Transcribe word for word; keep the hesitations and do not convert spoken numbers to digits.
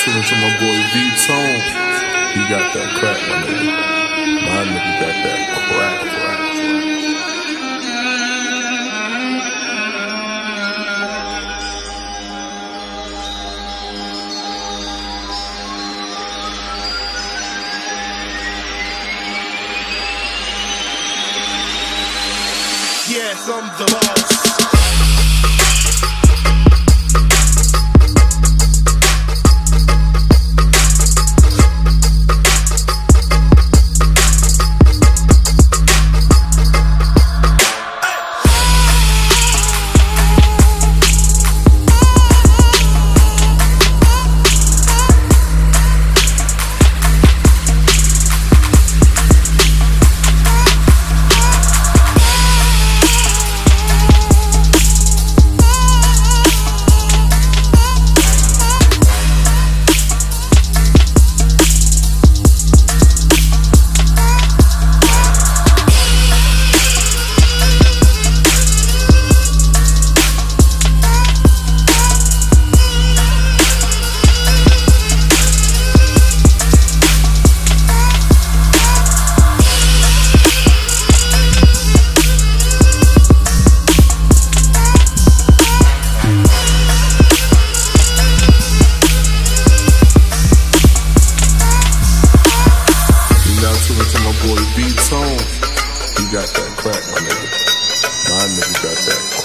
tuning to my boy V-Tone. He got that crack, my nigga. My nigga got that crack, crack, crack. Yes, I'm the boss. To my boy V-Tone, he got that crack, my nigga. My nigga got that.